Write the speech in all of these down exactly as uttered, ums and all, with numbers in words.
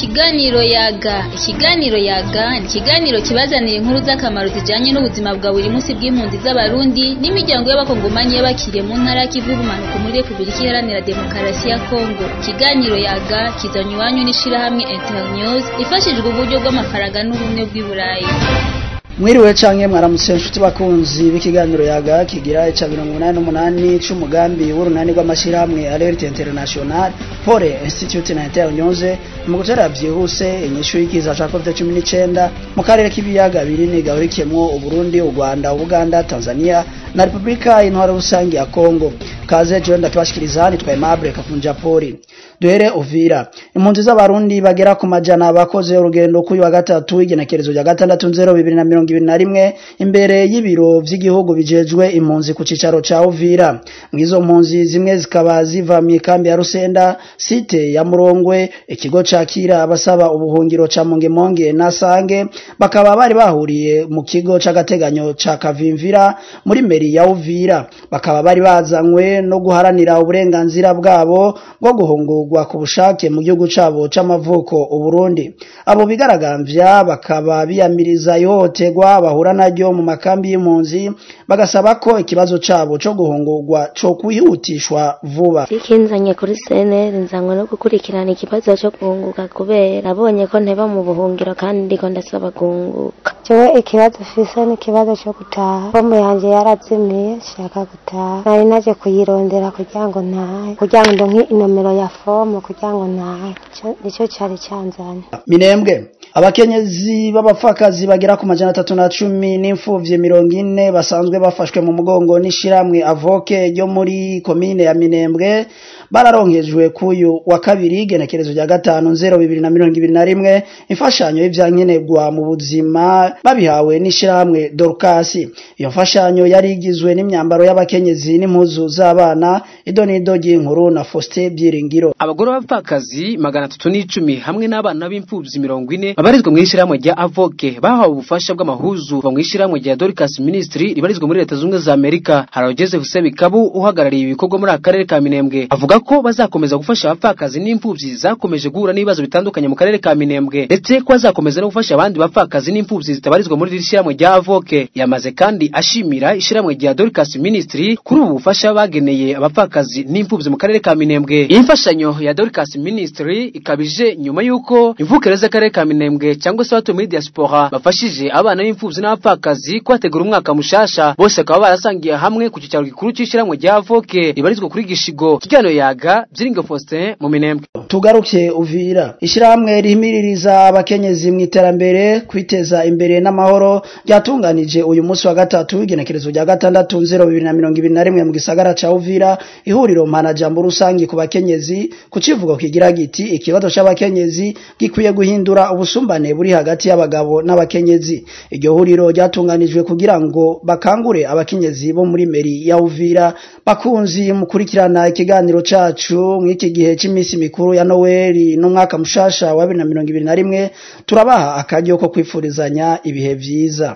Ikiganiro yaga ikiganiro yaga ni ikiganiro kibazanira inkuru z'akamaro zijanye n'ubuzima bwa buri munsi bw'impunzi z'abarundi n'imiryango y'abakongomani y'abakiriye mu ntara y'Kivu bumanuko muri Republika Iharanira Demokarasi ya Kongo. Ikiganiro yaga kizanywe iwanyu n'ishirahamwe Internews ifashijwe uburyo bw'amafaranga n'ubumwe bw'i Burayi. Mwiriwe canke mwaramutse nshuti bakunzi b'ikiganiro yaga kigira ica mirongo inani n'umunani c'umugambi w'urunani rw'amashirahamwe Alert International Pole Institute na Internews mu gutera vyihuse inyishu y'ikiza ca covid cumi n'icenda mu karere k'ibiyaga binini gahurikiyemwo Uburundi, u Rwanda, Uganda, Tanzania na Republika y'Intwaro Rusangi ya Kongo. Kaze je ndatubashikiriza nitwa Aimable Kafunja Poli. Duhere Uvira. Impunzi z'abarundi bagera ku majana bakoze urugendo kuri wa gatatu igenekerezo rya gatandatu nzero bibiri na mirongo ibiri na rimwe imbere y'ibiro vy'igihugu bijejwe impunzi ku cicaro ca Uvira. Mwizo mpunzi zimwe zikaba ziva mu ikambi ya Rusenda, site ya Murongwe, ikigo cakira abasaba ubuhungiro ca Mongemonge na Sange, bakaba bari bahuriye mu kigo c'agateganyo ca Kavimvira muri meri ya Uvira. Bakaba bari bazanywe no guharanira uburenganzira bwabo bwo guhungurwa ku bushake mu gihugu cabo c'amavuko Uburundi. Abo bigaragambya bakaba biyamiriza ihohoterwa bahura naryo mu makambi y'impunzi, bagasaba ko ikibazo cabo co guhungurwa co kwihutishwa vuba. Ikinzanye kuri C N L nzanywe no gukurikirana ikibazo co guhunguka kubera abonye ko nteba mu buhungiro kandi ndiko ndasaba guhunguka. Jewe ikibazo fise ni ikibazo co gutaha. Bomu yanje yarazimiye shaka gutaha. Nari naje kuyirondera kugira ngo ntahe. Kugira ngo ndonke inomero ya fomu kugira ngo ntahe. Nico cari canzanye. Minembwe. Abakenyezi b'abapfakazi bagera ku majana atatu na cumi n'imfuvye mirongo ine basanzwe bafashwe mu mugongo n'ishiramwe Avoke ryo muri komine ya Minembwe bararonkejwe kuyu wa kabiri genekerezo rya gatanu nzero bibiri na mirongo ibiri na rimwe imfashanyo y'ivyankenerwa mu buzima babihawe n'ishiramwe Dorcas. Iyo mfashanyo yari igizwe n'imyambaro y'abakenyezi n'impuzu z'abana idonido ry'inkuru na Faustin Byiringiro. Abagore b'abapfakazi magana atatu n'icumi hamwe n'abana b'imfuvyi mirongo ine babarizwa mu ishiramwe rya Avoke bahawe ubufasha bw'amahuzu mu ishiramwe rya Dorcas Ministry ribarizwa muri Leta Zunze za Amerika. Haro Joseph Sebikabu uhagarariye ibikorwa muri akarere ka Minembwe avuga ko bazakomeza gufasha abapfakazi n'imfuvyi zakomeje guhura n'ibibazo bitandukanye mu karere ka Minembwe ndetse ko bazakomeza no gufasha abandi bapfakazi n'imfuvyi zitabarizwa muri ishiramwe rya Avoke. Yamaze kandi ashimira ishiramwe rya Dorcas Ministry kuri ubu bufasha bageneye abapfakazi n'imfuvyi mu karere ka Minembwe. Imfashanyo ya Dorcas Ministry ikabije nyuma yuko imvukere z'akarere ka Minembwe cyangwa se abatuye muri diaspora bafashije abana b'imfuvyi n'abapfakazi kwategura umwaka mushasha. Bose akaba barasangiye hamwe ku cyicaro gikuru cy'ishiramwe rya Avoke ribarizwa kuri Gishigo. Kiganiro yaga Byiringo Faustin mu Minembwe. Tugaruke Uvira. Ishiramwe rihimiririza abakenyezi mu iterambere kwiteza imbere n'amahoro ryatunganije uyu munsi wa gatatu igenekerezo rya gatandatu nzero bibiri na mirongo ibiri na rimwe mu gisagara ca Uvira ihuriro mpanajambo rusangi ku bakenyezi ku civugo kigira giti ikibazo c'abakenyezi gikwiye guhindura ubusumbane buri hagati y'abagabo n'abakenyezi. Iryo huriro ryatunganijwe kugira ngo bakangure abakenyezi bo muri meri ya Uvira. Bakunzi mukurikirana ikiganiro cacu mw'iki gihe c'imisi mikuru ya Noeli n'umwaka mushasha wa bibiri na mirongo ibiri na rimwe turabaha akaryo ko kwifurizanya ibihe vyiza.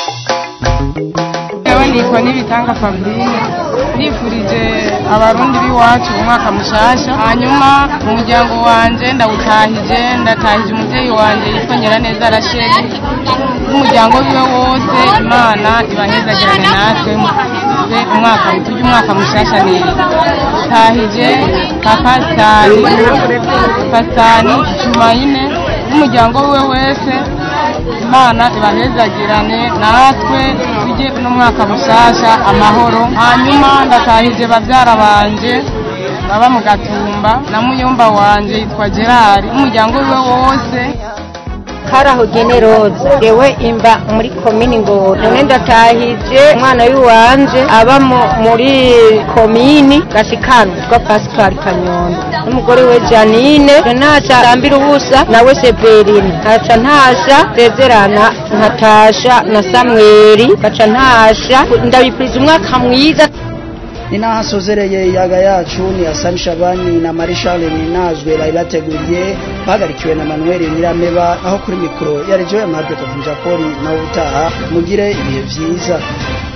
Ewe nitwa Nibitanga Fabrine nifurije abarundi biwacu umwaka mushasha. Hanyuma umuryango wanje ndawutahije ndatahije umuvyeyi wanje yitwa Nyiraneza Rachel n'umuryango wiwe wose. Imana ibahezagirane natwe umwaka mutuje umwaka mushasha neza. Tahije Papa Stani Pastani Jumaine n'umuryango wiwe wese. Imana ibahezagirane natwe tujye n'umwaka mushasha amahoro. Hanyuma ndatahije bavyara banje baba mu Gatumba na muyomba wanje yitwa Gerard n'umuryango wiwe wose. Karaho Generoza yewe imba muri komini ngo none ndatahije umwana w'iwanje aba muri komini Gashikano kwa Pascal Kanyondo n'umugore we Janine Renata Rambira ubusa nawe Severine kaca ntasha Sezerana Natasha na Samuel kaca ntasha ndabipuriza umwaka mwiza. Nina hasozereye yaga yacu ni Hassan Shabani na Marishale Ninazwe bari bateguriye bagarikiwe na Manuel Nyirameba aho kuri mikro ya Rejo ya Margaret Vunja Poli na utaha mugire ibihe vyiza.